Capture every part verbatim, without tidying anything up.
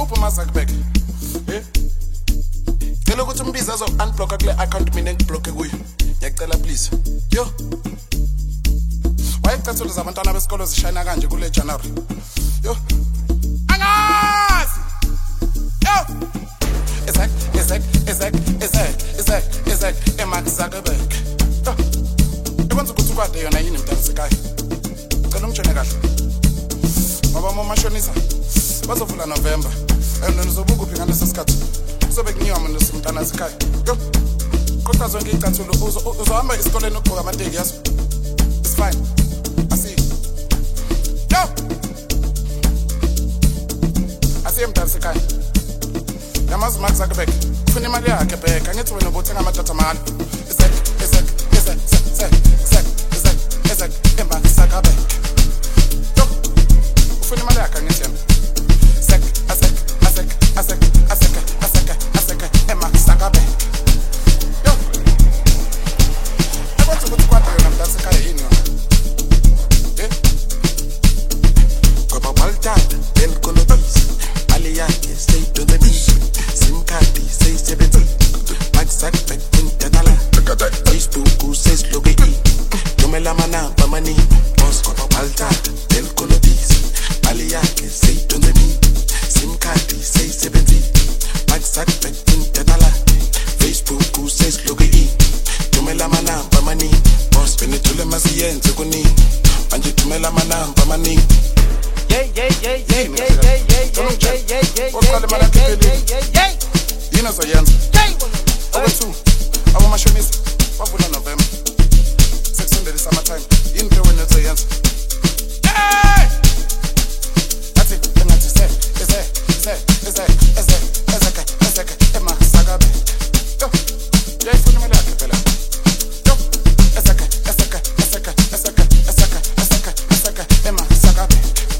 Upuma Zuckerberg. Eh? Tell you to mbiza zo unblock kule account mina ngiblock kuyo. Ngiyacela please. Yo. Why cancel zabantwana besikolo zishayina kanje kule January? Yo. Angazi. Yo. Ezek, ezek, ezek, ezek, ezek, ezek, eMark Zuckerberg. Yo. Ekwenza ukuthi ukwade yona yini mntasekhaya. Cela umtshene kahle. Baba momashonisa. Bazovula November. And nizobuka uphi ngaleso sikhathi. Kuzobe kunyiwa mina simntana sekhaya. Yo. Kodwa zonke icathulo uzohamba esikoleni ukugqoka amateki yaso. It's fine. I see. Yo. I see mntasekhaya. Yamazi Mark Zuckerberg. Ufuna imali yakhe bheka ngithi wena ubothenga amadatha mahhala. Ezek, ezek, ezek, ezek, ezek, ezek, ezek, eMark Zuckerberg. Yo. Ufuna imali yakhe ngithi yena. Zek, azek, azek, azek, azek, azek, azek, eMark Zuckerberg. Yo. Ekwenza ukuthi kwade yona mntasekhaya yini yona? Eh? Ngoba baltata belkolobisi. Ali yakhe stay to the beach. Sim card say seventy. Mark Zuckerberg intatala. Facebook says look at it. Tumela mana pamani. Boss ngoba baltata belkolobisi. Ali yakhe stay to the beach. Sim card say seventy. Mark Zuckerberg intatala. Facebook says look at it. Tumela mana pamani. Boss benitule masiyenze kuni. Manje tumela mana pamani. Yeah, yeah, yeah, yeah, yeah, yeah, yeah, yeah, yeah, yeah, yeah, yeah, yeah. Yini zoyenza? Over two. Abomashonisa bavula November. Sekusondele summertime. Yini ke wena zoyenza? Hey! That's it. Engathi se, ese, ese, ese, ese, ese, ese, eMark Zuckerberg. Yo. Yayifuna imali yakhe phela. Yo. Eseke, eseke, eseke, eseke, eseke, eseke, eseke, eMark Zuckerberg.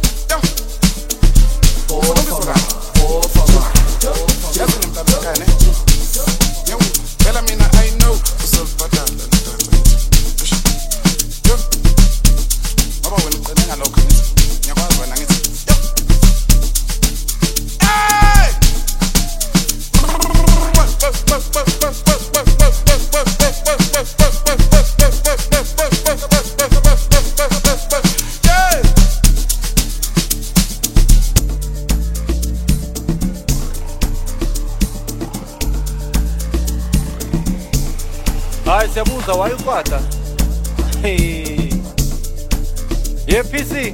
Hayi siyabuza wayikwata. Hey. Ye P C.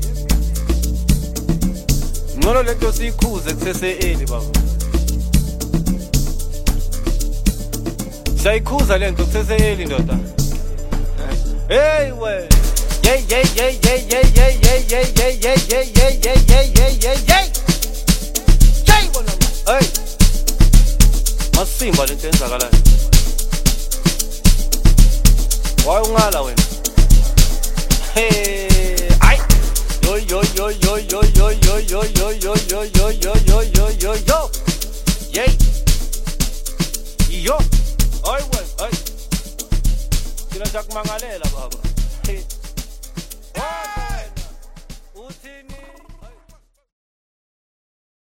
Ngolo lento sikhuze kusese eli baba. Sayikhuza lento kusese eli ndoda. Hey we. Yeah yeah yeah yeah yeah yeah yeah yeah yeah yeah yeah yeah yeah yeah yeah yeah yeah. Jay bona. Hey. Masimba lento enzakalayo. Why ungala wena? Hey, ay. Yo yo yo yo yo yo yo yo yo yo yo yo yo yo yo yo yo. Yay. Yo. Ay we, ay. Sila jakumangalela baba. Hey.